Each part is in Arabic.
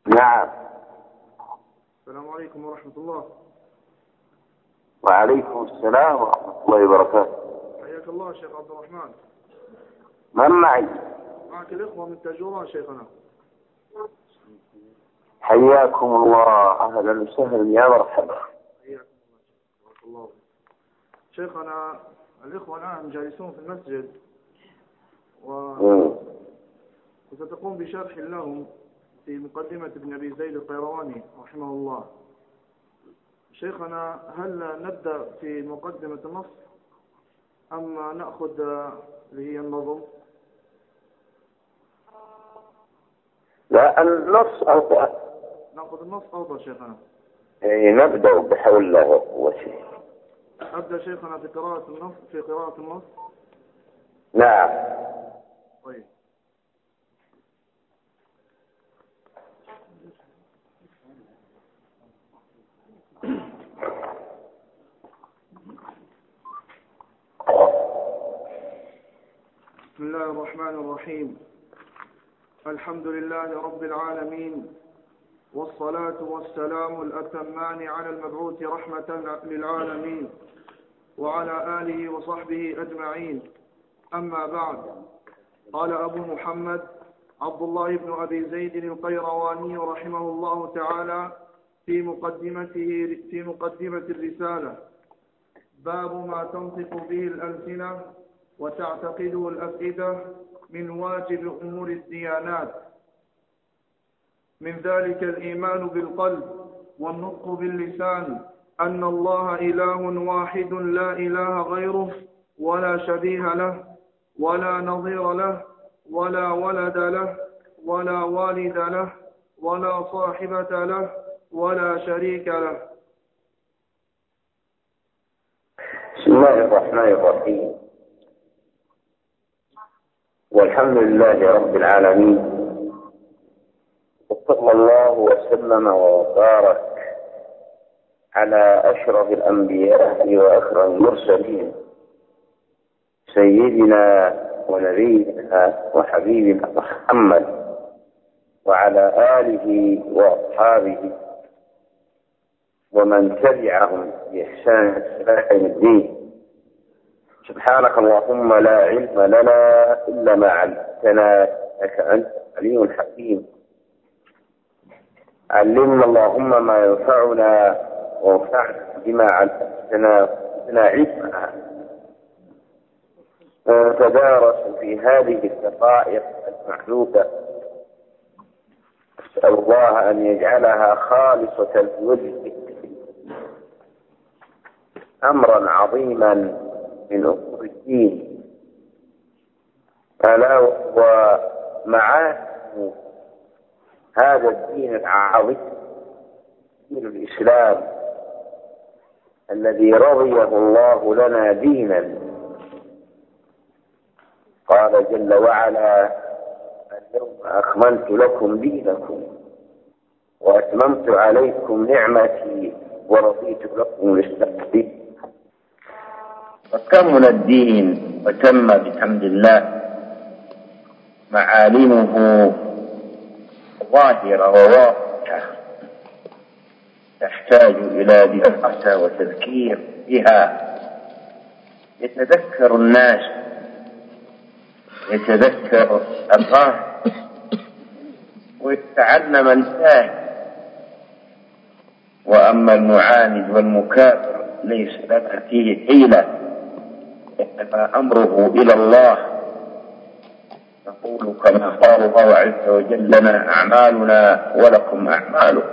نعم. السلام عليكم ورحمة الله. وعليكم السلام ورحمة الله وبركاته. حياك الله شيخ عبد الرحمن. من معي؟ معك الإخوة من تاجوران شيخنا. حياكم الله، أهلا وسهلا، يا مرحبا. حياكم الله. شيخنا الإخوة الآن جالسون في المسجد وستقوم بشرح لهم في مقدمة ابن أبي زيد القيرواني رحمه الله. شيخنا هل نبدأ في مقدمة النص أم نأخذ اللي هي النظم؟ لا، النص أفضل. نأخذ النص أفضل شيخنا. نبدأ بحول الله وقوته. أبدأ شيخنا في قراءة النص. نعم. طيب. بسم الله الرحمن الرحيم. الحمد لله رب العالمين، والصلاة والسلام الأتمان على المبعوث رحمة للعالمين وعلى آله وصحبه أجمعين. أما بعد، قال أبو محمد عبد الله بن أبي زيد القيرواني رحمه الله تعالى في مقدمة الرسالة: باب ما تنطق به الألسنة وتعتقده الأفئدة من واجب أمور الديانات، من ذلك الإيمان بالقلب والنطق باللسان أن الله إله واحد لا إله غيره ولا شبيه له ولا نظير له ولا ولد له ولا والد له ولا صاحبة له ولا شريك له. بسم الله الرحمن الرحيم، والحمد لله رب العالمين، وصلى الله وسلم وبارك على أشرف الأنبياء وأكرم المرسلين سيدنا ونبينا وحبيبنا محمد وعلى آله وأصحابه ومن تبعهم بإحسان إلى يوم الدين. سبحانك اللهم لا علم لنا إلا ما علمتنا إنك أنت العليم الحكيم. علمنا اللهم ما ينفعنا وانفعنا بما علمتنا وزدنا علما. ونتدارس في هذه الدقائق المعدودة، أسأل الله أن يجعلها خالصة لوجهه، أمرا عظيما من أمور الدين، ألا وهو معاني هذا الدين العظيم، دين الإسلام الذي رضيه الله لنا دينا. قال جل وعلا: اليوم أكملت لكم دينكم وأتممت عليكم نعمتي ورضيت لكم الإسلام دينا. فكمل الدين وتم بحمد الله، معالمه ظاهرة وواضحة تحتاج إلى دراسة وتذكير بها، يتذكر الناس، يتذكر الله، ويتعلم الجاهل. وأما المعاند والمكافر ليس لنا فيه حيلة، إنما أمره إلى الله. نقول كما قال الله عز وجل: لنا أعمالنا ولكم أعمالكم،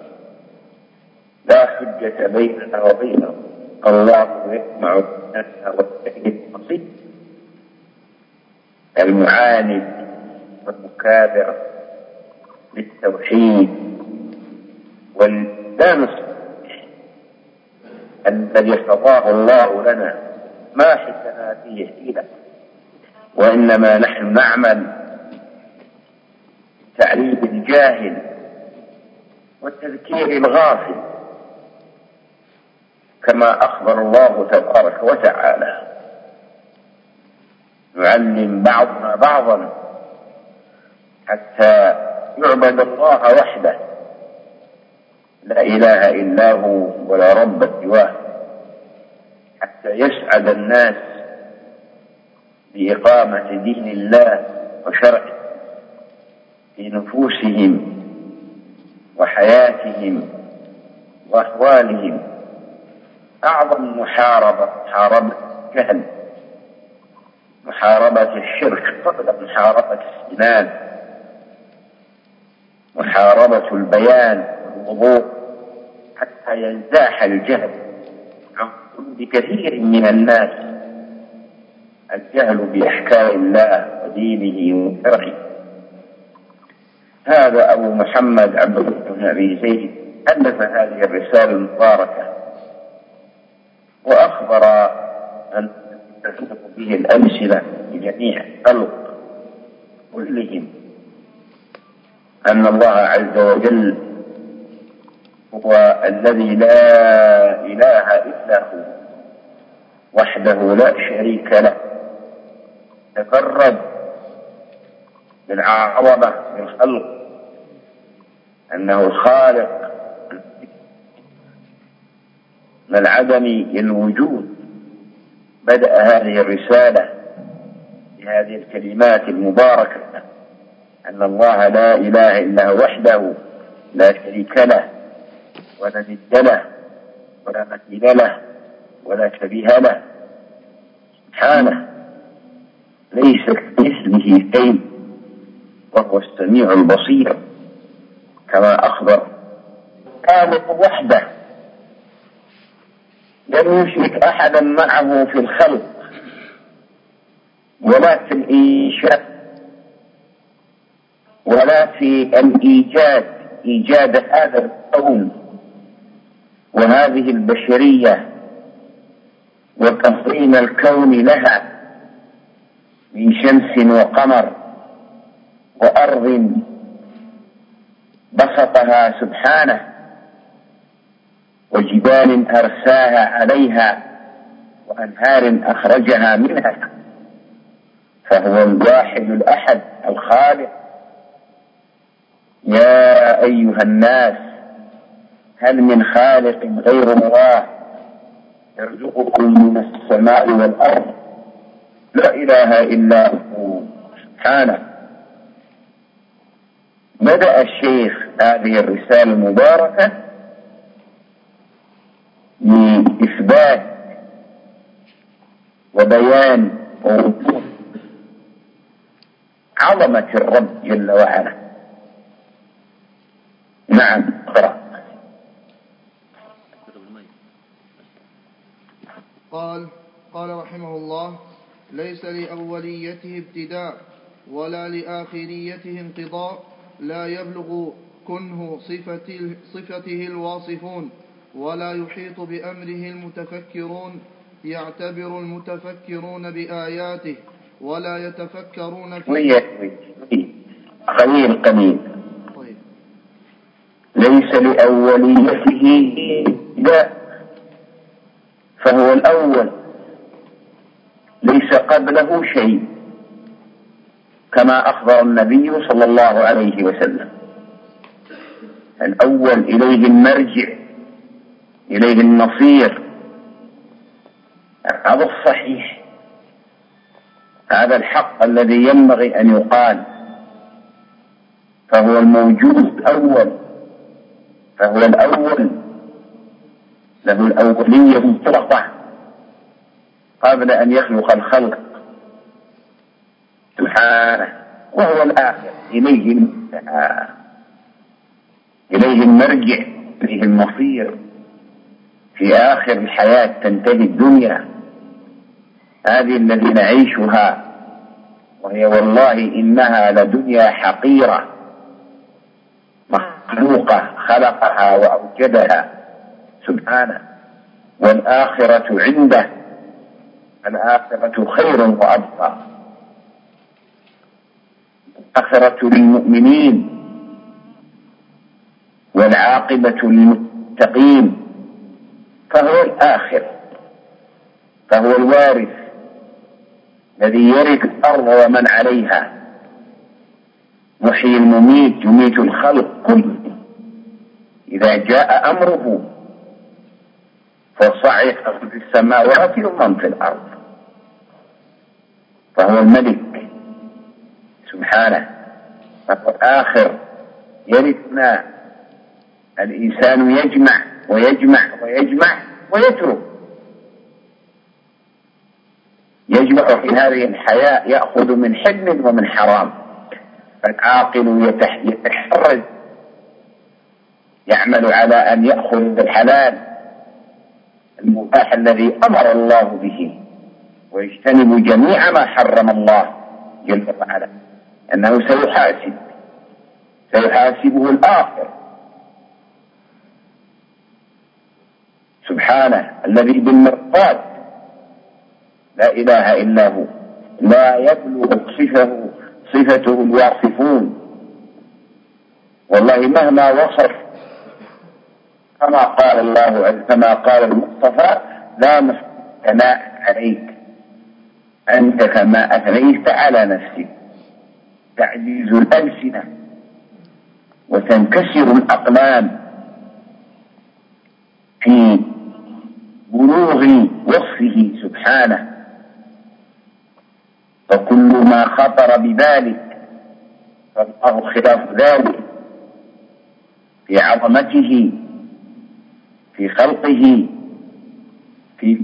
لا حجة بيننا وبينهم، الله يسمع بيننا وإليه المصير. المعاند والمكابر للتوحيد والإسلام الذي ارتضاه الله لنا ما حسنا فيه حيلة، وإنما نحن نعمل تعليم الجاهل والتذكير الغافل، كما أخبر الله تبارك وتعالى: نعلم بعضنا بعضا حتى يعبد الله وحده لا إله إلا هو ولا رب سواه، حتى يسعد الناس بإقامة دين الله وشرعه في نفوسهم وحياتهم وأحوالهم. أعظم محاربة الجهل، محاربة الشرك قبل محاربة السنان، محاربة البيان والوضوح حتى ينزاح الجهل عن قلوب كثير من الناس، الجهل بأحكام الله ودينه وشرعه. هذا أبو محمد عبد الله بن أبي زيد ألف هذه الرسالة المباركة، وأخبر أن تثبت به الأمثلة لجميع الخلق كلهم أن الله عز وجل هو الذي لا إله إلا هو وحده لا شريك له، تفرد بالعظمة للخلق، أنه الخالق من العدم للوجود. بدأ هذه الرسالة بهذه الكلمات المباركة أن الله لا إله إلا هو وحده لا شريك له ولا ند له ولا مثيل له ولا شبيه له، سبحانه ليس كمثله شيء وهو السميع البصير، كما أخبر خالق وحده لم يشرك أحدا معه في الخلق ولا في الإنشاء ولا في الإيجاد، إيجاد هذا الكون وهذه البشرية وتنظيم الكون لها من شمس وقمر وأرض بسطها سبحانه وجبال أرساها عليها وأنهار أخرجها منها، فهو الواحد الأحد الخالق. يا أيها الناس هل من خالق غير الله يرزقكم من السماء والأرض؟ لا إله إلا هو سبحانه. بدأ الشيخ هذه الرسالة المباركة بإثبات وبيان ووضوح عظمة الرب جل وعلا. نعم، اقرأ. قال رحمه الله: ليس لأوليته ابتداء ولا لآخريته انقضاء، لا يبلغ كنه صفته الواصفون، ولا يحيط بأمره المتفكرون، يعتبر المتفكرون بآياته ولا يتفكرون في قليل. طيب. ليس لأوليته ابتداء، فهو الأول ليس قبله شيء، كما أخبر النبي صلى الله عليه وسلم. الأول إليه المرجع، إليه المصير، هذا الصحيح، هذا الحق الذي ينبغي أن يقال. فهو الموجود أول، فهو الأول، له الأولية مطلقة قبل أن يخلق الخلق سبحانه، وهو الآخر إليه المنتهى، إليه المرجع، إليه المصير. في آخر الحياة تنتهي الدنيا هذه التي نعيشها، وهي والله إنها لدنيا حقيرة مخلوقة خلقها وأوجدها سبحانه، والآخرة عنده، الآخرة خير وأبقى، الآخرة للمؤمنين والعاقبة للمتقين. فهو الآخر، فهو الوارث الذي يرث الأرض ومن عليها، محيي المميت يميت الخلق كله. إذا جاء أمره فصعق في السماوات ومن في الأرض، فهو الملك سبحانه. فهو الآخر يرثنا. الإنسان يجمع ويجمع ويجمع ويترك، يجمع في هذه الحياة، يأخذ من حل ومن حرام. فالعاقل يتحرز، يعمل على أن يأخذ بالحلال المباح الذي أمر الله به، ويجتنب جميع ما حرم الله جل وعلا، أنه سيحاسبه الآخر سبحانه الذي بالمرصاد لا إله إلا هو، لا يبلغ صفته الواصفون. والله مهما وصف، كما قال المصطفى: لا نحصي ثناء عليك أنت كما أثنيت على نفسك. تعجيز الألسنة وتنكسر الأقلام في بلوغ وصفه سبحانه. فكل ما خطر بذلك فالله خلاف ذلك في عظمته، في خلقه، في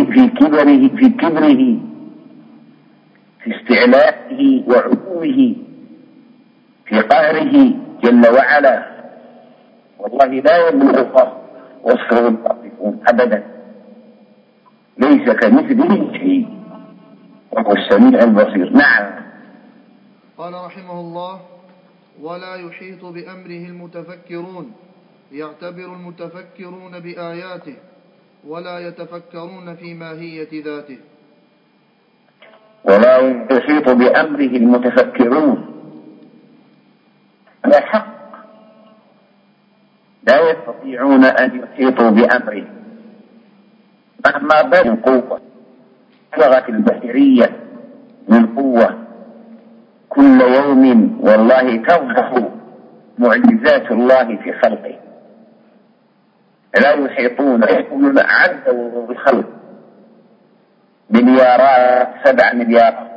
كبره، في استعلائه وعلوه، في قهره جل وعلا. والله لا يبلغ وصفه الواصفون أبدا، ليس كمثله شيء وهو السميع البصير. نعم. قال رحمه الله: ولا يحيط بأمره المتفكرون، يعتبر المتفكرون بآياته ولا يتفكرون في ماهية ذاته. ولا يحيط بأمره المتفكرون، هذا حق، لا يستطيعون أن يحيطوا بأمره مهما بلغوا قوة. بلغت البشرية من قوة كل يوم والله تظهر معجزات الله في خلقه، لا يحيطون. يقولون عدوا بالخلق مليارات، 7 مليارات.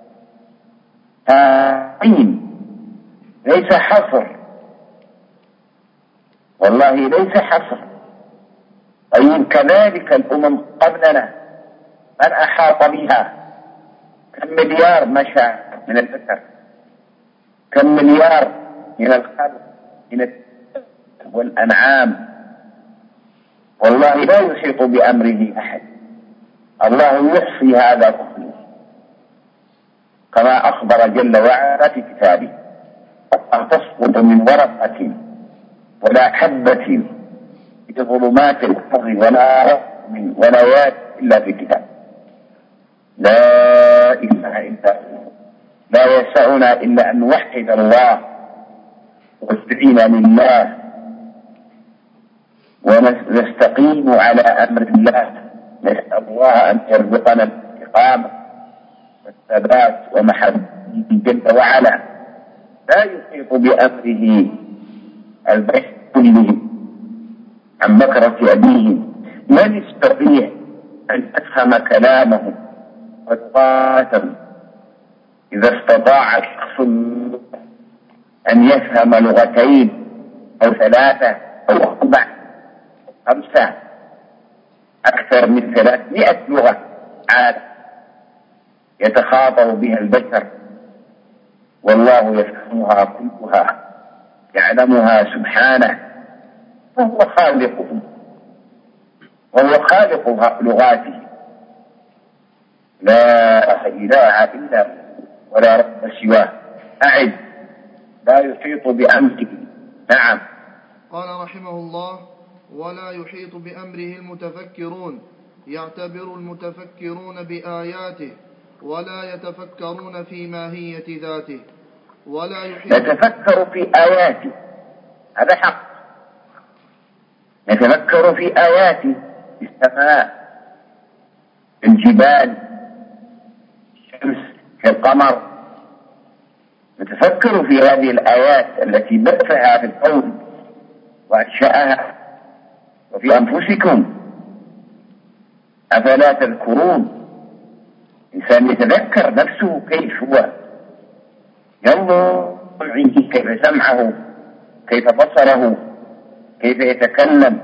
ليس حصر، والله ليس حصر. طيب كذلك الأمم قبلنا من أحاط بها؟ كم مليار مشى من البشر، كم مليار من الخلق، من والأنعام. والله لا يحيط بأمره أحد. الله يحصي هذا كله كما أخبر جل وعلا في كتابه: أن تسقط من ورقة ولا حبة في ظلمات الأرض ولا رطب ولا يابس إلا في كتاب. لا إله إلا هو. لا يسعنا إلا أن نوحد الله ونستعين لله ونستقيم على أمر الله. نسأل الله أن يرزقنا الاستقامة والثبات ومحبته جل وعلا. لا يحيط بأمره البشر كله عن بكرة أبيهم. من يستطيع أن أفهم كلامه وتقاتل؟ إذا استطاع الشخص أن يفهم لغتين أو 3 أو 4 أو 5 أكثر من 300 لغة عاد يتخاطب بها البشر، والله يفهمها كلها، يعلمها سبحانه، وهو خالقهم وهو خالق لغاته. لا إله إلا هو ولا رب سواه. أعد: لا يحيط بأمره. نعم. قال رحمه الله: ولا يحيط بأمره المتفكرون، يعتبر المتفكرون بآياته ولا يتفكرون في ماهية ذاته. ولا يحيط. نتفكر في آياته، هذا حق. نتفكر في آياته، في السماء، في الجبال، في الشمس، في القمر، فتفكروا في هذه الآيات التي بثها في الكون وأنشأها وفي أنفسكم، أفلا تذكرون؟ إنسان يتذكر نفسه كيف هو، ينظر عنده كيف سمعه، كيف بصره، كيف يتكلم،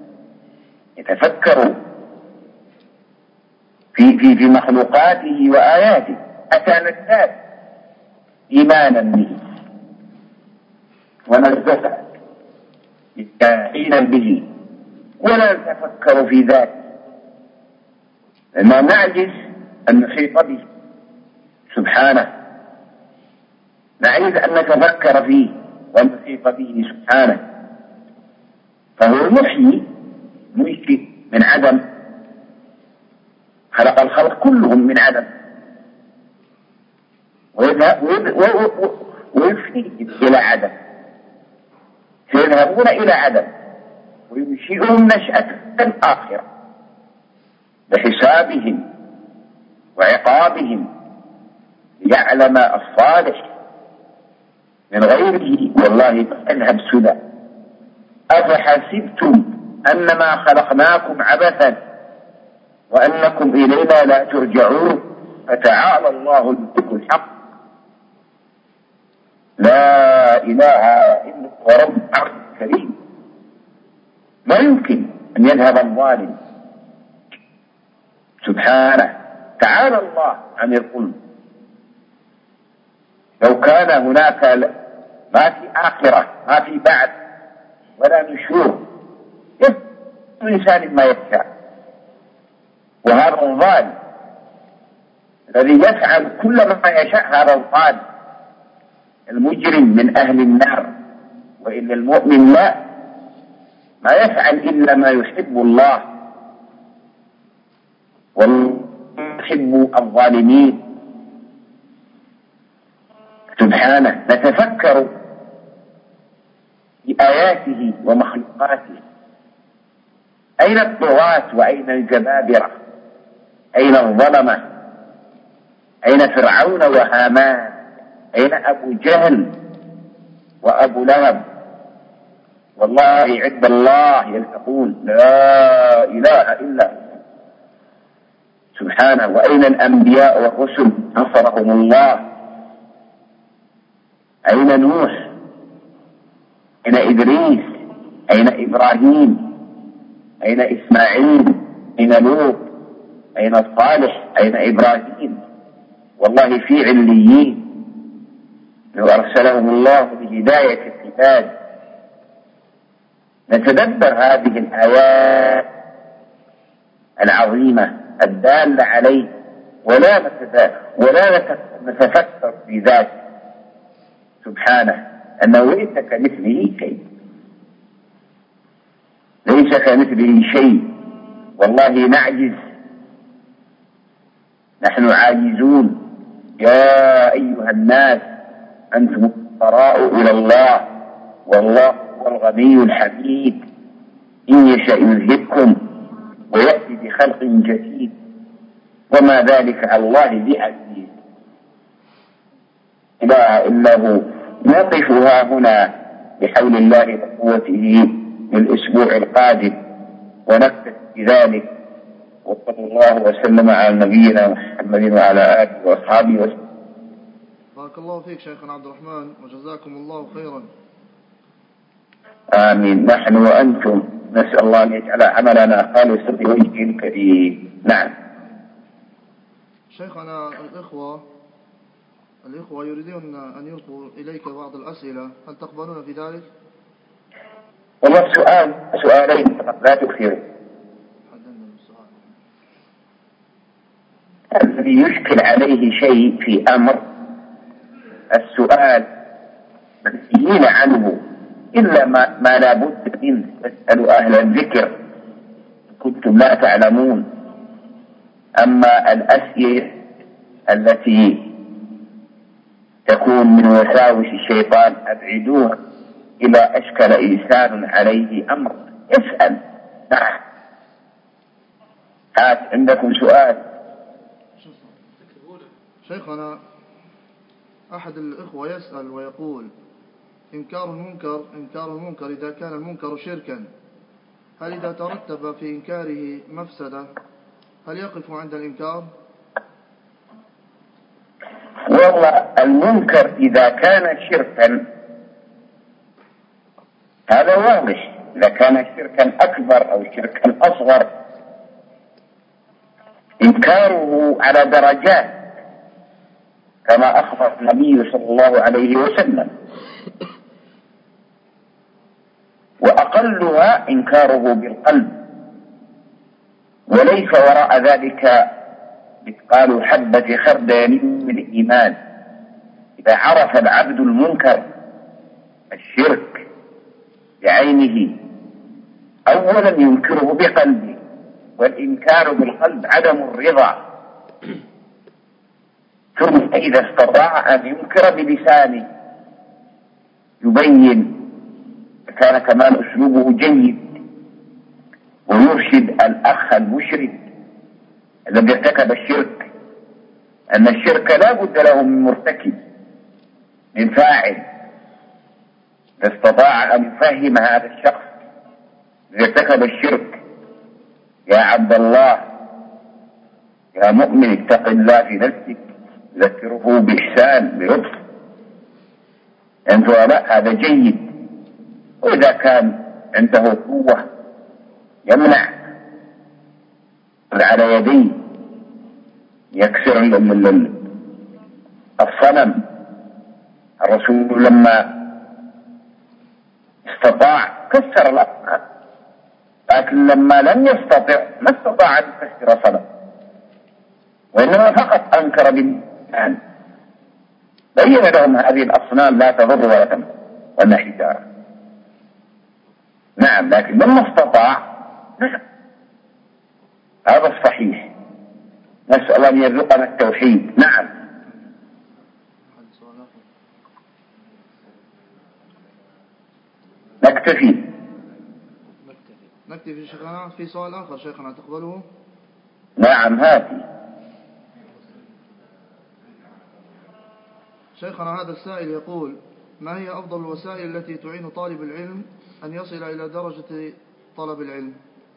يتفكر في مخلوقاته وآياته حتى نزداد إيمانا به ونزداد يستعينا به ولا نتفكر في ذاته، لأننا نعجز أن نحيط به سبحانه، نعجز أن نتفكر فيه وأن نحيط به سبحانه. فهو يحيي من عدم، خلق الخلق كلهم من عدم ويفنيهم إلى عدم، سيذهبون إلى عدم وينشئهم نشأة آخرة بحسابهم وعقابهم ليعلم الصالح من غيره والله اذهب سدى. أفحسبتم أنما خلقناكم عبثا وأنكم إلينا لا ترجعون فتعالى الله الملك الحق لا إله إلا هو رب العرش الكريم. لا يمكن أن يذهب الظالم سبحانه، تعالى الله عن الظلم. لو كان هناك ما في آخرة ما في بعد ولا نشور يفعل الإنسان ما يشاء، وهذا الظالم الذي يفعل كل ما يشاء هذا الظالم المجرم من أهل النار. وإلا المؤمن لا، ما يفعل إلا ما يحب الله ويحب الظالمين سبحانه. نتفكر في آياته ومخلوقاته. أين الطغاة وأين الجبابرة؟ أين الظلمة؟ أين فرعون وهامان؟ أين أبو جهل وأبو لهب؟ والله عند الله يلتقون لا إله إلا هو سبحانه. وأين الأنبياء والرسل نصرهم الله؟ أين نوح؟ أين إدريس؟ أين إبراهيم؟ أين إسماعيل؟ أين لوط؟ أين صالح؟ أين إبراهيم؟ والله في عليين لو أرسلهم الله لهداية العباد. نتدبر هذه الآيات العظيمة الدالة عليه ولا نتفكر في ذاته سبحانه، أنه ليس كمثله شيء، ليس كمثله شيء. والله نعجز، نحن عاجزون. يا أيها الناس أنتم الفقراء إلى الله والله هو الغني الحميد، إن يشأ يذهبكم ويأتي بخلق جديد وما ذلك على الله بعزيز. لا إله إلا هو. نقفها هنا بحول الله وقوته للأسبوع القادم ونكتفي بذلك، وصلى الله وسلم على نبينا محمد وعلى آله وأصحابه وسلم. بارك الله فيك شيخنا عبد الرحمن وجزاكم الله خيرا. آمين. نحن وأنتم نسأل الله أن يجعل عملنا خالصا لوجهه الكريم. نعم شيخنا، الإخوة يريدون أن يلقوا إليك بعض الأسئلة، هل تقبلون في ذلك؟ والله سؤالين فقط لا تكثروا. الذي يشكل عليه شيء في أمر السؤال منهيين عنه إلا ما لا بد منه، فاسألوا أهل الذكر كنتم لا تعلمون. أما الأسئلة التي تكون من وساوس الشيطان أبعدوها إلى أشكل إنسان عليه أمر اسأل. نعم عندكم سؤال؟ شيخنا، أحد الإخوة يسأل ويقول: إنكار المنكر إذا كان المنكر شركا، هل إذا ترتب في إنكاره مفسدة هل يقف عند الإنكار؟ والله المنكر إذا كان شركا هذا واضح، إذا كان شركا أكبر أو شركا أصغر إنكاره على درجات كما أخبر النبي صلى الله عليه وسلم، وأقلها إنكاره بالقلب، وليس وراء ذلك مثقال حبة خردل من الإيمان. إذا عرف العبد المنكر الشرك بعينه أولا ينكره بقلبه، والإنكار بالقلب عدم الرضا، ثم إذا استطاع أن ينكر بلسانه يبين، كان كمان أسلوبه جيد، ويرشد الأخ المشرك الذي ارتكب الشرك أن الشرك لا بد له من مرتكب، من فاعل. إذا استطاع أن يفهم هذا الشخص الذي ارتكب الشرك: يا عبد الله، يا مؤمن، اتق الله في نفسك، ذكره بإحسان بلطف، أنت لا، هذا جيد. وإذا كان عنده قوة يمنع على يديه يكسر الصنم. الرسول لما استطاع كسر الأصنام، لكن لما لم يستطع ما استطاع أن يكسر صنم، وإنما فقط أنكر بالإيمان، بين لهم هذه الأصنام لا تضر ولا تنفع وأنها حجارة. نعم، لكن لما استطاع نعم، هذا الصحيح. نسأل أن يرزقنا التوحيد. نعم. نكتفي شيخنا. في سؤال آخر شيخنا تقبله؟ نعم، هاتي. شيخنا هذا السائل يقول: ما هي أفضل الوسائل التي تعين طالب العلم أن يصل إلى درجة طلب العلم؟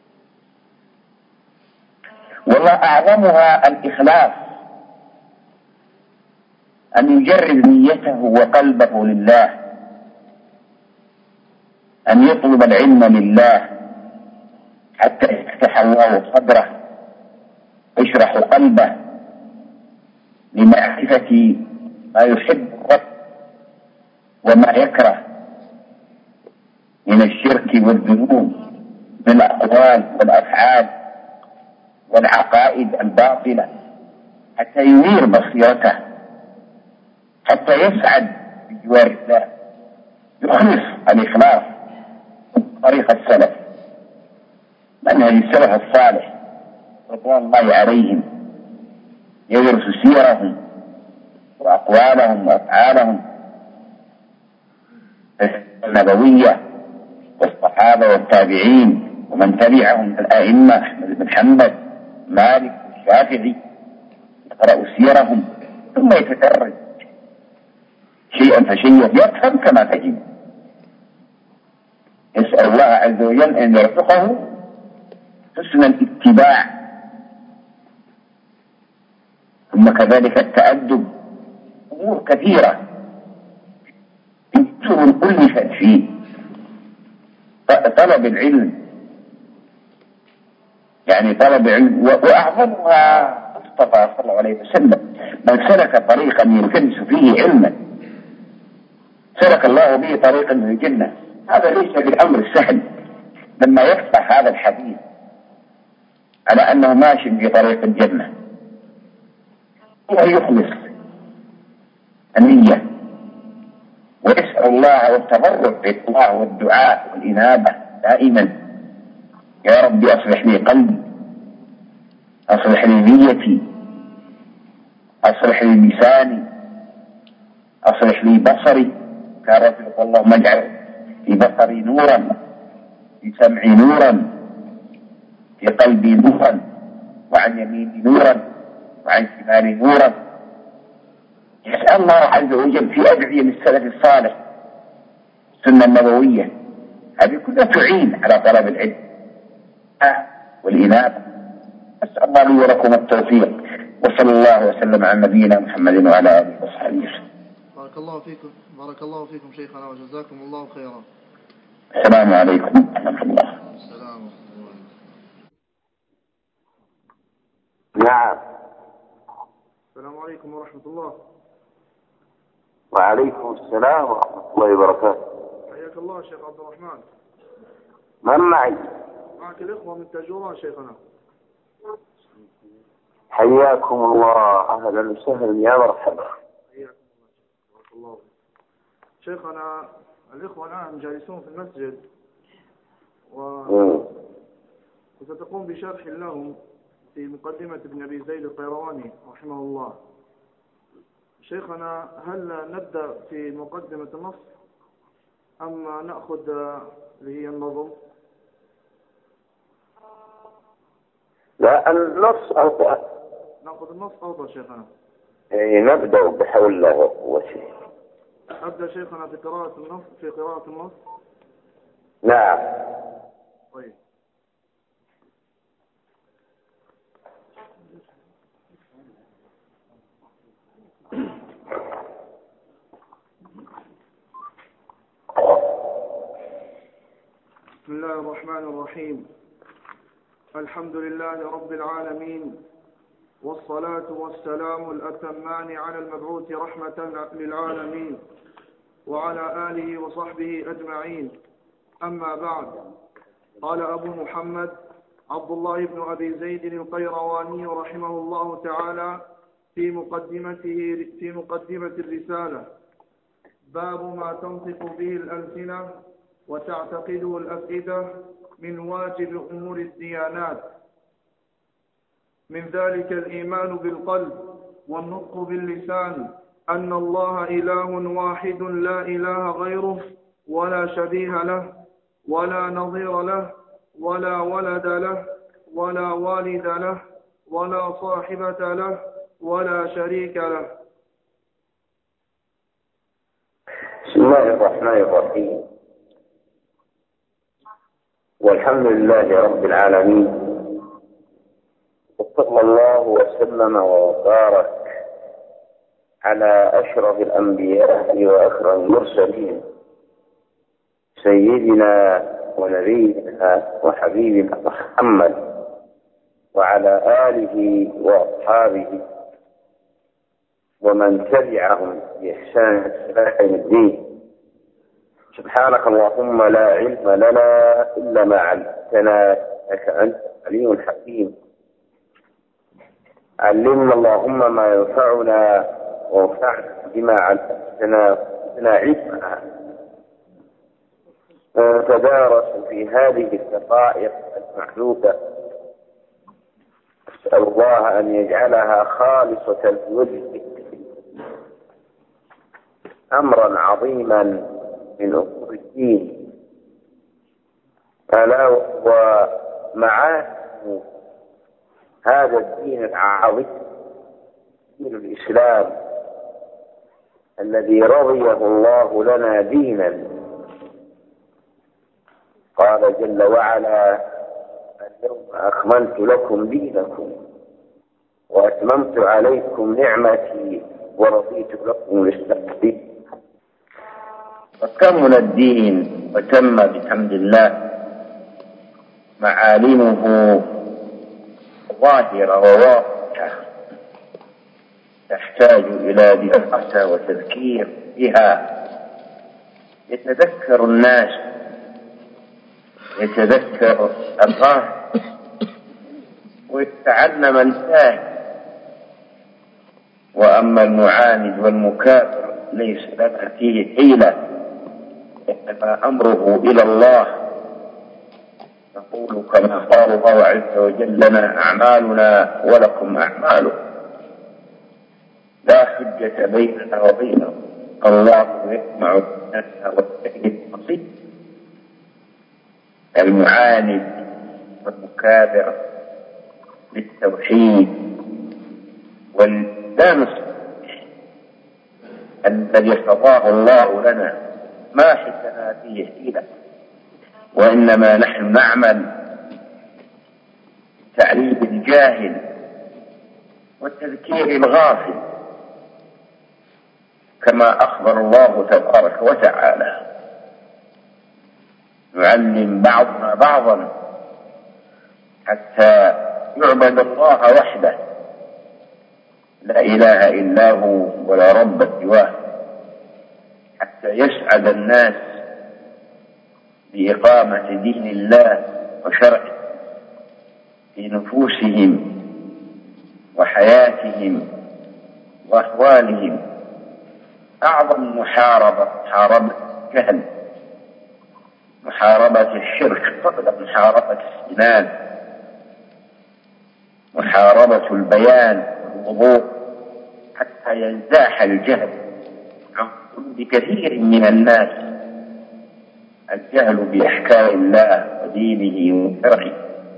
والله أعظمها الإخلاص، أن يجرد نيته وقلبه لله، أن يطلب العلم لله حتى يفتح الله صدره، يشرح قلبه لمعرفة ما يحب الرب وما يكره من الشرك والذنوب، من الأقوال والأفعال والعقائد الباطلة، حتى ينير بصيرته، حتى يسعد بجوار الله، يخلص الإخلاص طريق السلف، منهج السلف الصالح رضوان الله عليهم، يدرس سيرهم وأقوالهم وأفعالهم النبوية والصحابة والتابعين ومن تبعهم من الأئمة أحمد بن حنبل مالك والشافعي، يقرأ سيرهم ثم يتدرج شيئا فشيئا، يفهم كما فهم. يسأل الله عز وجل أن يرزقه حسن الاتباع، ثم كذلك التأدب. أمور كثيرة يمكن ألفت فيه طلب العلم، يعني طلب العلم، وأعظمها مصطفى صلى الله عليه وسلم: من سلك طريقا يلتمس فيه علما سلك الله به طريقا من الجنة. هذا ليس بالأمر السهل. لما يفتح هذا الحديث على أنه ماشي في طريق الجنة، هو يخلص النية ويسأل الله والتضرع بالله والدعاء والإنابة دائما: يا ربي أصلح لي قلبي، أصلح لي نيتي، أصلح لي لساني، أصلح لي بصري. كان رجل يقول: اللهم اجعل في بصري نورا، في سمعي نورا، في قلبي نورا، وعن يميني نورا، وعن شمالي نورا. يسأل الله عز وجل في أدعية للسلف الصالح السنة النبوية، هذه كلها تعين على طلب العلم والإنابة. أسأل الله لي ولكم التوفيق، وصلى الله وسلم على نبينا محمد وعلى آله وصحبه. بارك الله فيكم، بارك الله فيكم شيخنا وجزاكم الله خيرا. السلام عليكم ورحمة الله. السلام. نعم. السلام عليكم ورحمة الله. وعليكم السلام ورحمة الله وبركاته. حياك الله شيخ عبد الرحمن. من معي؟ معك الإخوة من تجوران شيخنا. حياكم الله، أهلا وسهلا، يا مرحبا. حياكم الله. بارك الله شيخنا. الإخوة الآن جالسون في المسجد وستقوم بشرح لهم في مقدمة ابن أبي زيد القيرواني رحمه الله. شيخنا، هل نبدأ في مقدمة النص أم نأخذ اللي هي النظم؟ لا، النص أفضل. نأخذ النص أفضل شيخنا. نبدأ بحول الله وقوته. أبدأ شيخنا في قراءة النص. نعم. طيب. بسم الله الرحمن الرحيم. الحمد لله رب العالمين، والصلاة والسلام الأتمان على المبعوث رحمة للعالمين وعلى آله وصحبه أجمعين. أما بعد، قال أبو محمد عبد الله بن أبي زيد القيرواني رحمه الله تعالى في مقدمة الرسالة: باب ما تنطق به الألسنة وتعتقده الأفئدة من واجب أمور الديانات، من ذلك الإيمان بالقلب والنطق باللسان أن الله إله واحد لا إله غيره ولا شبيه له ولا نظير له ولا ولد له ولا والد له ولا صاحبة له ولا شريك له. بسم الله الرحمن الرحيم، والحمد لله رب العالمين، وصلى الله وسلم وبارك على أشرف الأنبياء وأكرم المرسلين سيدنا ونبينا وحبيبنا محمد وعلى آله وأصحابه ومن تبعهم بإحسان إلى يوم الدين. سبحانك اللهم لا علم لنا إلا ما علمتنا إنك أنت العليم الحكيم. علمنا اللهم ما ينفعنا وانفعنا بما علمتنا وزدنا علما. ونتدارس في هذه الدقائق المعدودة، أسأل الله أن يجعلها خالصة لوجهه، أمرا عظيما من أمور الدين، ألا ومعاني هذا الدين العظيم، دين الإسلام الذي رضيه الله لنا دينا. قال جل وعلا: اليوم أكملت لكم دينكم وأتممت عليكم نعمتي ورضيت لكم الإسلام دينا. فكمل الدين وتم بحمد الله، معالمه ظاهرة وواضحة تحتاج إلى دراسة وتذكير بها. يتذكر الناس، يتذكر الظاهر ويتعلم الفاهم. وأما المعاند والمكابر ليس لنا فيه حيلة، إنما أمره إلى الله. نقول كما قال الله عز وجل: لنا أعمالنا ولكم أعمالكم، لا حجة بيننا وبينهم، الله يجمع بيننا وإليه المصير. المعاند والمكابر للتوحيد والدانس الذي ارتضاه الله لنا ما حسنا فيه حيلة، وإنما نحن نعمل تعليم الجاهل والتذكير الغافل، كما أخبر الله تبارك وتعالى: نعلم بعضنا بعضا حتى يعبد الله وحده لا إله إلا هو ولا رب سواه، حتى يسعد الناس بإقامة دين الله وشرعه في نفوسهم وحياتهم وأحوالهم. أعظم محاربة الجهل، محاربة الشرك قبل محاربة السنان، محاربة البيان والوضوح حتى ينزاح الجهل عن قلوب كثير من الناس، الجهل بأحكام الله ودينه وشرعه.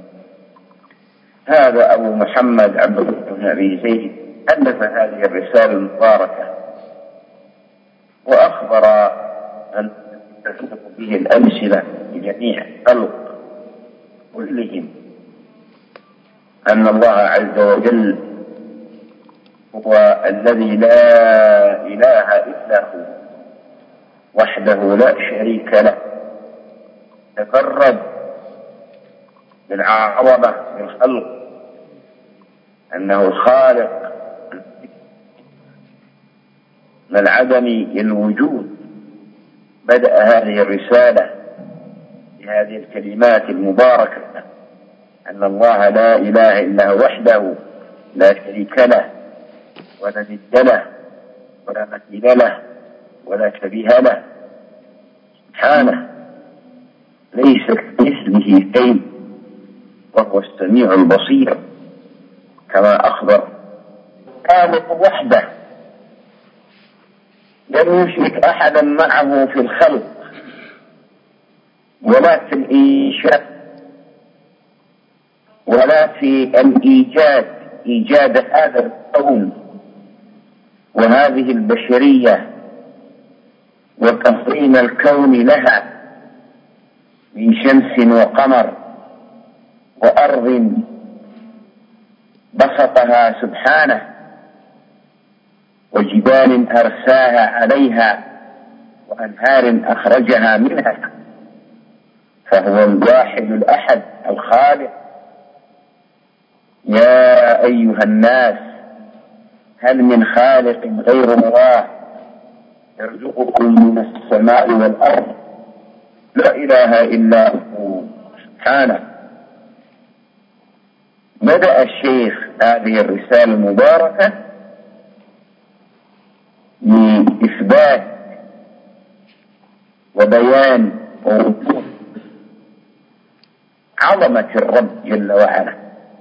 هذا أبو محمد عبد الله بن أبي زيد ألف هذه الرسالة المباركة، وأخبر أن تثبت به الأمثلة لجميع الخلق كلهم أن الله عز وجل هو الذي لا إله إلا هو وحده لا شريك له، تفرد بالعظمة بالخلق، أنه الخالق من العدم للوجود. بدأ هذه الرسالة بهذه الكلمات المباركة: أن الله لا إله إلا هو وحده لا شريك له ولا ند له ولا مثيل له ولا شبيه له، سبحانه ليس كمثله شيء وهو السميع البصير، كما أخبر. خالق وحده لم يشرك أحدا معه في الخلق ولا في الإنشاء ولا في الإيجاد، إيجاد هذا الكون وهذه البشرية وتنظيم الكون لها من شمس وقمر وأرض بسطها سبحانه وجبال أرساها عليها وأنهار أخرجها منها، فهو الواحد الأحد الخالق. يا أيها الناس هل من خالق غير الله يرزقكم من السماء والأرض؟ لا إله إلا هو سبحانه. بدأ الشيخ هذه الرسالة المباركة بإثبات وبيان ووضوح عظمة الرب جل وعلا.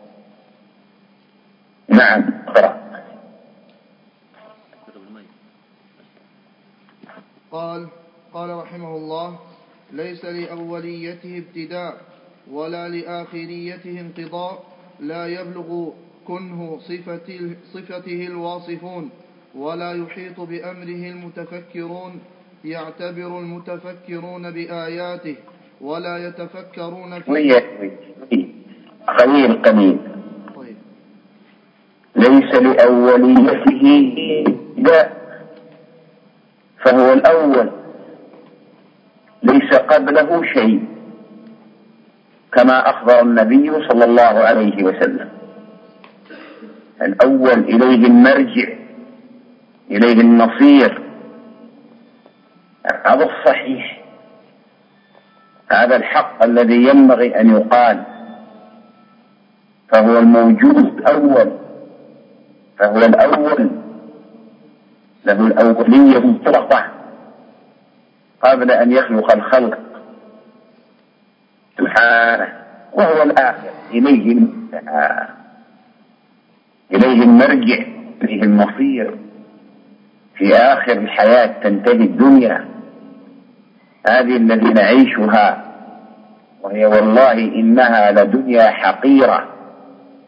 نعم، اقرأ. قال رحمه الله: ليس لأوليته ابتداء ولا لآخريته انقضاء، لا يبلغ كنه صفته الواصفون، ولا يحيط بأمره المتفكرون، يعتبر المتفكرون بآياته ولا يتفكرون فيه. قليل طيب. ليس لأوليته ابتداء، فهو الأول ليس قبله شيء، كما أخبر النبي صلى الله عليه وسلم: الأول إليه المرجع إليه المصير. هذا الصحيح، هذا الحق الذي ينبغي أن يقال. فهو الموجود أول، فهو الأول له الأولية مطلقة قبل أن يخلق الخلق سبحانه، وهو الآخر إليه المنتهى، إليه المرجع، إليه المصير. في آخر الحياة تنتهي الدنيا هذه التي نعيشها، وهي والله إنها لدنيا حقيرة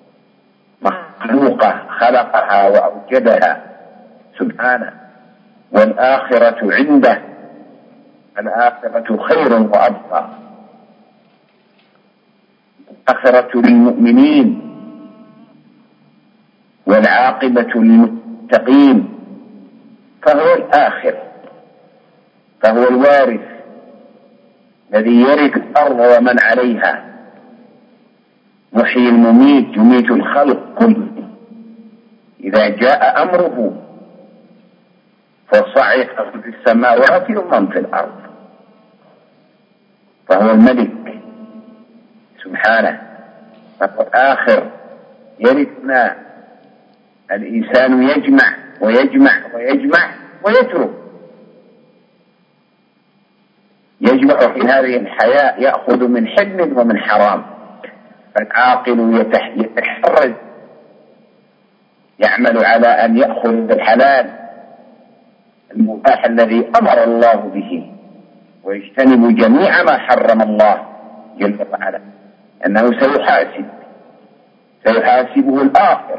مخلوقة خلقها وأوجدها سبحانه، والآخرة عنده، الآخرة خير وأبقى، الآخرة للمؤمنين والعاقبة للمتقين، فهو الآخر، فهو الوارث الذي يرث الأرض ومن عليها، محيي المميت، يميت الخلق كله، إذا جاء أمره فصعق في السماوات ومن في الأرض، فهو الملك سبحانه، فهو الآخر. يرثنا، الإنسان يجمع ويجمع ويجمع ويترك، يجمع في هذه الحياة، يأخذ من حل ومن حرام، فالعاقل يتحرز، يعمل على أن يأخذ الحلال المباح الذي أمر الله به، ويجتنب جميع ما حرم الله جل وعلا، أنه سيحاسبه الآخر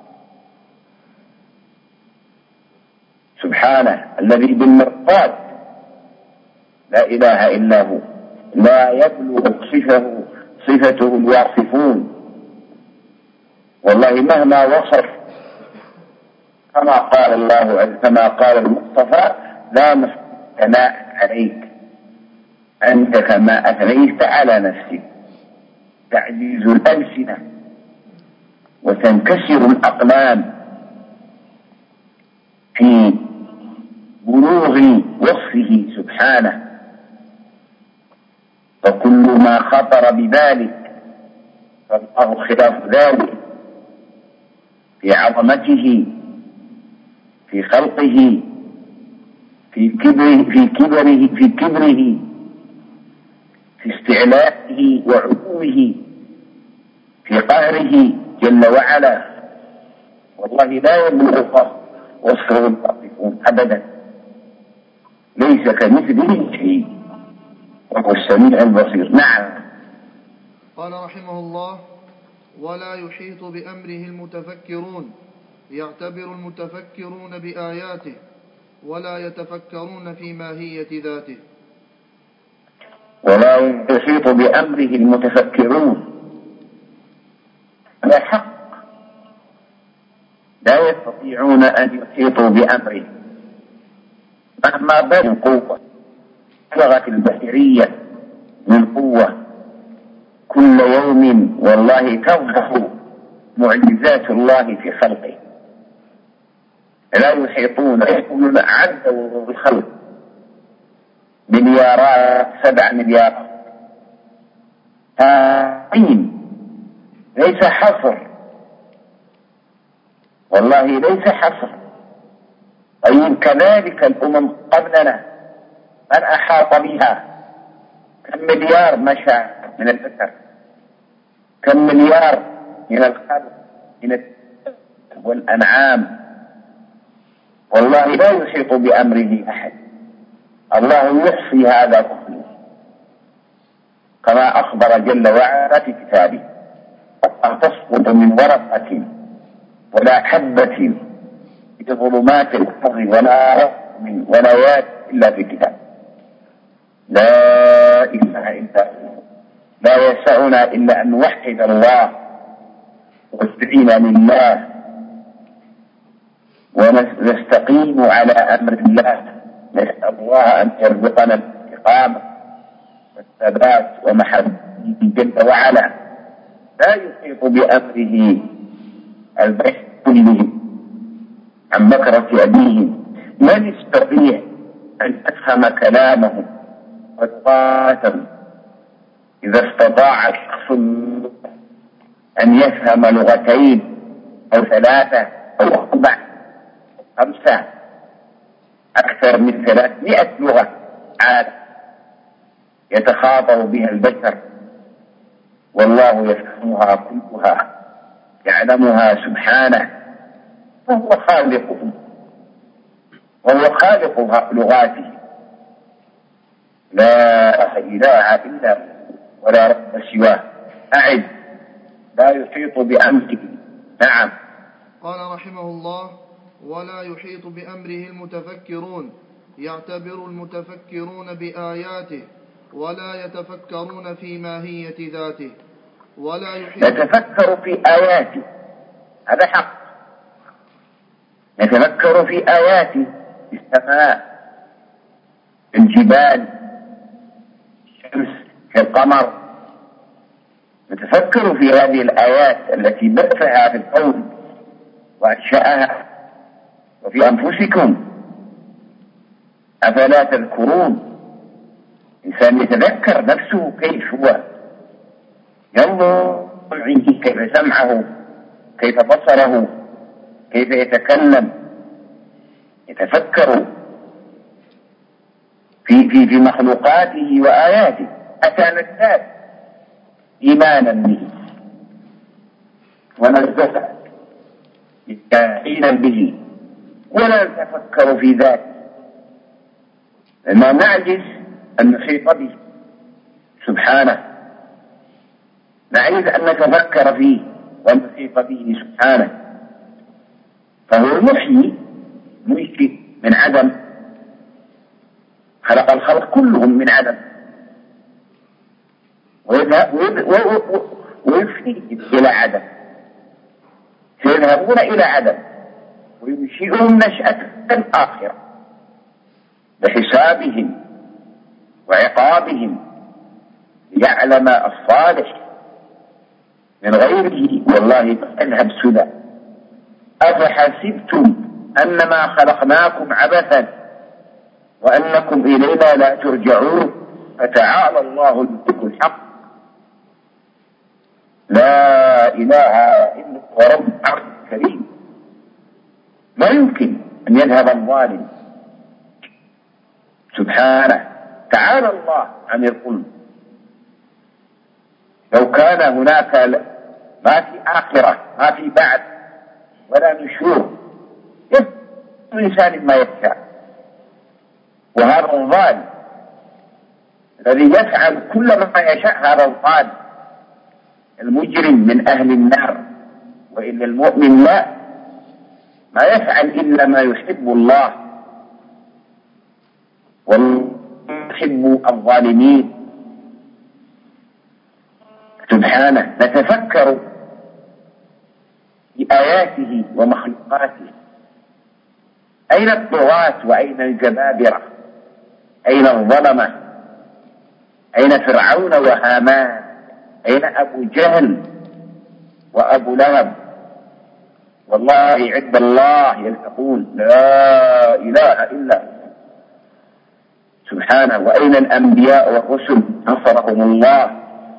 سبحانه، الذي بالمرصاد لا إله إلا هو، لا يبلغ صفته الواصفون، والله مهما وصف، كما قال الله، كما قال المصطفى: لا نحصي ثناء عليك أنت كما أثنيت على نفسك، تعجيز الألسنة وتنكسر الأقلام في بلوغ وصفه سبحانه، فكل ما خطر بذلك فالله خلاف ذلك في عظمته، في خلقه، في كبره، في استعلائه وعلوه، في قهره جل وعلا، والله لا يبلغ وصفه الواصفون أبدا، ليس كمثله شيء وهو السميع البصير. نعم. قال رحمه الله: ولا يحيط بأمره المتفكرون، يعتبر المتفكرون بآياته ولا يتفكرون في ماهية ذاته. ولا يحيط بأمره المتفكرون، لا حق، لا يستطيعون أن يحيطوا بأمره مهما بلغ قوة، بلغت البشرية من قوة، كل يوم والله تظهر معجزات الله في خلقه، لا يحيطون، يقولون عدوا بالخلق مليارات، 7 مليارات، ليس حصر، والله ليس حصر. طيب كذلك الأمم قبلنا من أحاط بها، كم مليار مشى من البشر، كم مليار من الخلق، من والأنعام، والله لا يحيط بأمره أحد، الله يحصي هذا كله كما أخبر جل وعلا في كتابه: أن تسقط من ورقة ولا حبة في ظلمات الأرض ولا يات إلا في كتاب، لا إله إلا هو، لا يسعنا إلا أن نوحد الله ونستعين لله ونستقيم على أمر الله، نسأل الله أن يرزقنا الاستقامة والثبات ومحبته جل وعلا. لا يحيط بأمره البشر كله عن بكرة أبيهم، من يستطيع أن أفهم كلامه ولغاتهم؟ إذا استطاع الشخص أن يفهم لغتين أو 3 أو 4 أو 5، أكثر من 300 لغة عاد يتخاطب بها البشر، والله يفهمها كلها، يعلمها سبحانه، وهو خالقهم وهو خالق لغاته، لا إله إلا هو ولا رب سواه. أعد: لا يحيط بأمره. نعم. قال رحمه الله: ولا يحيط بأمره المتفكرون، يعتبر المتفكرون بآياته ولا يتفكرون في ماهية ذاته، ولا يحيط نتفكر في آياته، هذا حق، نتفكر في آياته، في السماء، في الجبال، في الشمس، في القمر، نتفكر في هذه الآيات التي بثها في الكون وأنشأها وفي أنفسكم، أفلا تذكرون؟ إنسان يتذكر نفسه كيف هو، ينظر عنه كيف سمعه، كيف بصره، كيف يتكلم، يتفكر في مخلوقاته وآياته حتى نزداد إيمانا به ونزداد يقينا به، ولا نتفكر في ذاته، لأننا نعجز أن نحيط به سبحانه، نعجز أن نتفكر فيه وأن نحيط به سبحانه، فهو يحيي من عدم، خلق الخلق كلهم من عدم ويفنيهم إلى عدم، سيذهبون إلى عدم وينشئهم نشأة آخرة بحسابهم وعقابهم ليعلم الصالح من غيره والله اذهب سدى. أفحسبتم أنما خلقناكم عبثا وأنكم إلينا لا ترجعون فتعالى الله الملك الحق لا إله إلا هو رب العرش الكريم. لا يمكن أن يذهب الظالم سبحانه، تعالى الله عن الظلم. لو كان هناك ما في آخرة، ما في بعد ولا نشور، يفعل الإنسان ما يشاء، وهذا الظالم الذي يفعل كل ما يشاء هذا الظالم المجرم من أهل النار، وإن المؤمن لا ما يفعل إلا ما يحب الله ويحب الظالمين سبحانه. نتفكر في آياته ومخلوقاته، أين الطغاة وأين الجبابرة، أين الظلمة، أين فرعون وهامان، أين أبو جهل وأبو لهب، والله عند الله يلتقون لا إله إلا هو سبحانه. وأين الأنبياء والرسل نصرهم الله،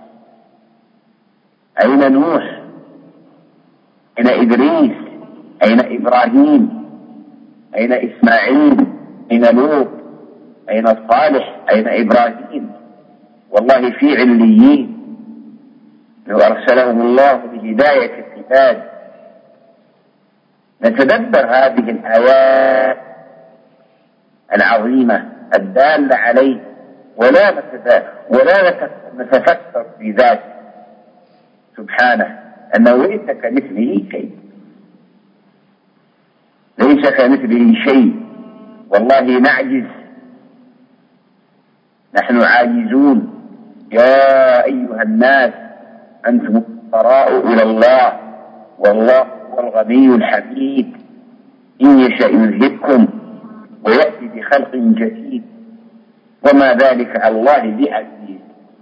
أين نوح، أين إدريس، أين إبراهيم، أين إسماعيل، أين لوط، أين صالح، أين إبراهيم، والله في عليين لو أرسلهم الله لهداية العباد. نتدبر هذه الآيات العظيمة الدالة عليه ولا نتفكر في ذاته سبحانه، أنه ليس كمثله شيء، ليس كمثله شيء، والله نعجز، نحن عاجزون. يا أيها الناس أنتم الفقراء إلى الله والله هو الغني الحميد، إن يشأ يذهبكم ويأتي بخلق جديد وما ذلك على الله بعزيز.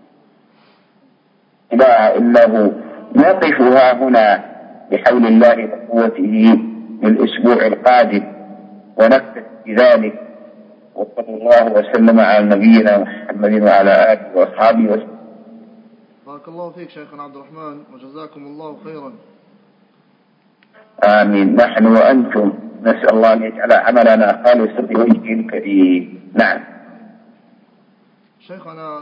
لا إلا هو. نقفها هنا بحول الله وقوته للأسبوع القادم ونكتفي بذلك، وصلى الله وسلم على نبينا محمد وعلى آله وأصحابه وسلم. بارك الله فيك شيخنا عبد الرحمن وجزاكم الله خيرا. آمين. نحن وأنتم نسأل الله أن يجعل عملنا خالصا لوجهه الكريم. نعم شيخنا،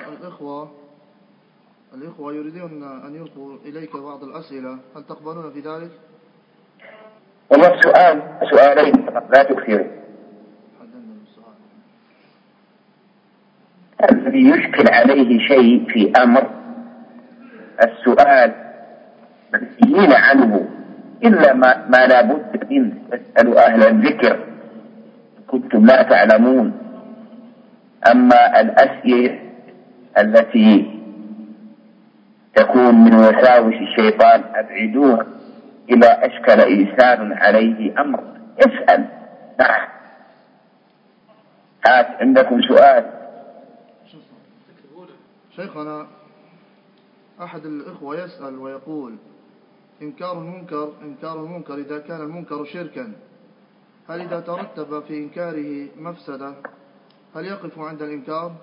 الإخوة يريدون أن يلقوا إليك بعض الأسئلة، هل تقبلون في ذلك؟ والله سؤالين فقط لا تكثروا. الذي يشكل عليه شيء في أمر السؤال منهيين عنه إلا ما لا بد منه. فاسألوا أهل الذكر كنتم لا تعلمون. أما الأسئلة التي تكون من وساوس الشيطان أبعدوها إلى أشكل إنسان عليه أمر يسأل. نعم. عندكم سؤال؟ شيخنا، أحد الإخوة يسأل ويقول: إنكار المنكر إذا كان المنكر شركا، هل إذا ترتب في إنكاره مفسدة هل يقف عند الإنكار؟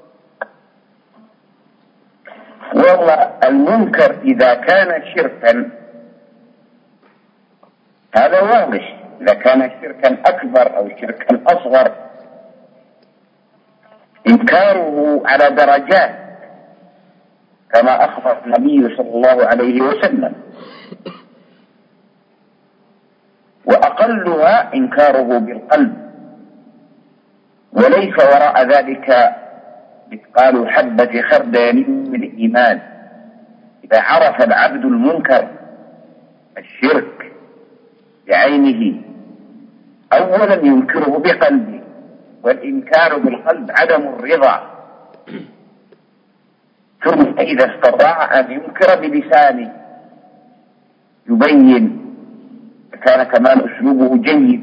والله المنكر إذا كان شركا هذا واضح. إذا كان شركا أكبر أو شركا أصغر إنكاره على درجات كما أخبر النبي صلى الله عليه وسلم، وأقلها إنكاره بالقلب، وليس وراء ذلك مثقال حبة خردل من الإيمان. إذا عرف العبد المنكر الشرك بعينه أولا ينكره بقلبه، والإنكار بالقلب عدم الرضا، ثم إذا استطاع أن ينكر بلسانه يبين، كان كمان أسلوبه جيد،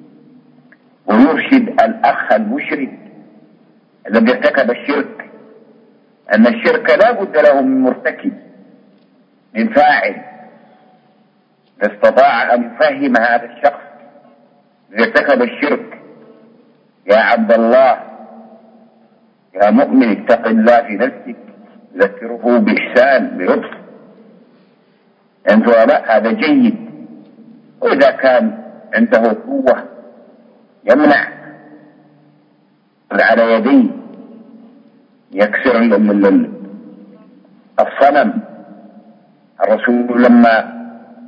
ويرشد الأخ المشرك الذي ارتكب الشرك أن الشرك لا بد له من مرتكب، من فاعل. إذا استطاع أن يفهم هذا الشخص الذي ارتكب الشرك: يا عبد الله، يا مؤمن، اتق الله في نفسك، ذكره بإحسان بلطف، أنت لا، هذا جيد. وإذا كان عنده قوة يمنع على يديه يكسر الصنم. الرسول لما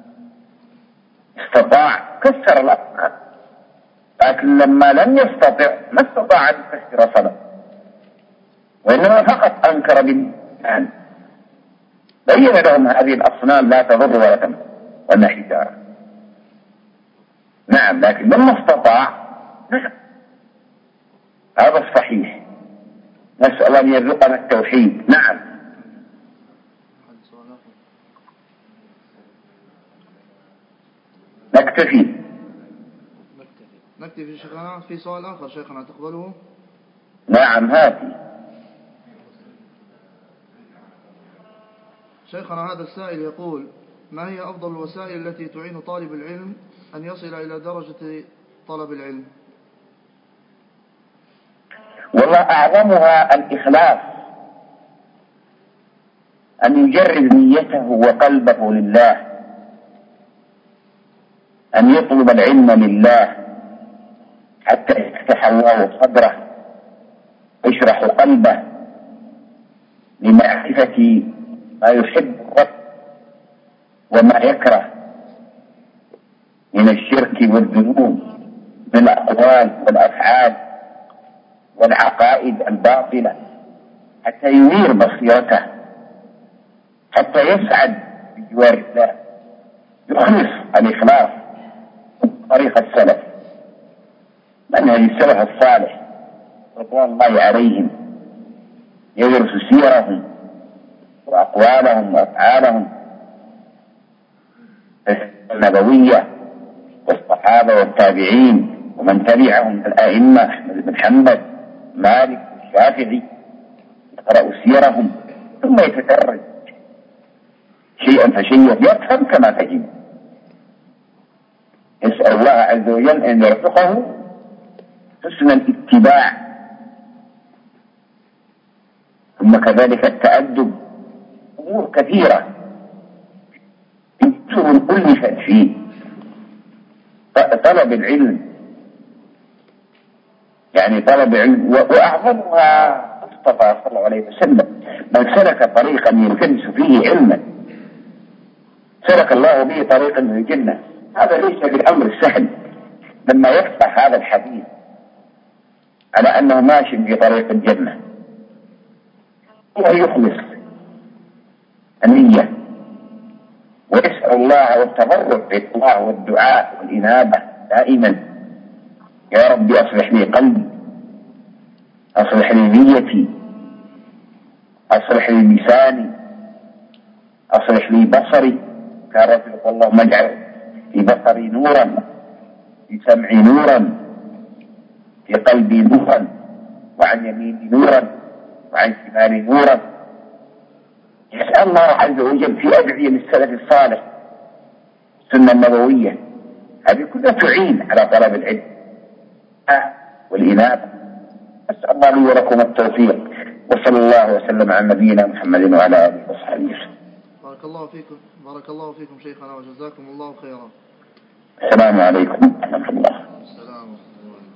استطاع كسر الأصنام، لكن لما لم يستطع ما استطاع أن يكسر صنم، وإنما فقط أنكر باللسان، بين لهم هذه الأصنام لا تضر ولا تنفع وأنها حجارة. نعم، لكن لما استطاع نعم، هذا الصحيح. نسأل أن يرزقنا التوحيد. نعم. نكتفي شيخنا. في سؤال آخر شيخنا تقبله؟ نعم، هاتي. شيخنا، هذا السائل يقول: ما هي أفضل الوسائل التي تعين طالب العلم أن يصل إلى درجة طلب العلم؟ والله أعظمها الإخلاص، أن يجرد نيته وقلبه لله، أن يطلب العلم لله حتى يفتح الله صدره، يشرح قلبه لمعرفة ما يحب الرب وما يكره من الشرك والذنوب، من الأقوال والأفعال والعقائد الباطلة، حتى ينير بصيرته، حتى يسعد بجوار الله، يخلص الإخلاص طريق السلف، منهج السلف الصالح رضوان الله عليهم، يدرس سيرهم وأقوالهم وأفعالهم النبوية والصحابة والتابعين ومن تبعهم من الأئمة أحمد بن حنبل مالك والشافعي، يقرأ سيرهم ثم يتدرج شيئا فشيئا، يفهم كما تجد. يسأل الله عز وجل أن يرزقه حسن الاتباع، ثم كذلك التأدب. أمور كثيرة يمكن ألفت في طلب العلم، يعني طلب العلم، وأعظمها مصطفى صلى الله عليه وسلم: من سلك طريقا يلتمس فيه علما سلك الله به طريقا من الجنة. هذا ليس بالأمر السهل. لما يفتح هذا الحديث على أنه ماشي في طريق الجنة، هو يخلص النية ويسأل الله والتضرع إلى الله والدعاء والإنابة دائما. يا ربي أصلح لي قلبي، أصلح لي نيتي، أصلح لي لساني، أصلح لي بصري. كان رجل اللهم اجعل في بصري نورا، في سمعي نورا، في قلبي نورا، وعن يميني نورا، وعن شمالي نورا. يسأل الله عز وجل في أدعية للسلف الصالح، السنة النبوية، هذه كلها تعين على طلب العلم والإنابة. أسأل الله لي ولكم التوفيق، وصلى الله وسلم على نبينا محمد وعلى آله وصحبه وسلم. بارك الله فيكم، بارك الله فيكم شيخنا وجزاكم الله خيرا. السلام عليكم ورحمة الله. السلام ورحمة الله.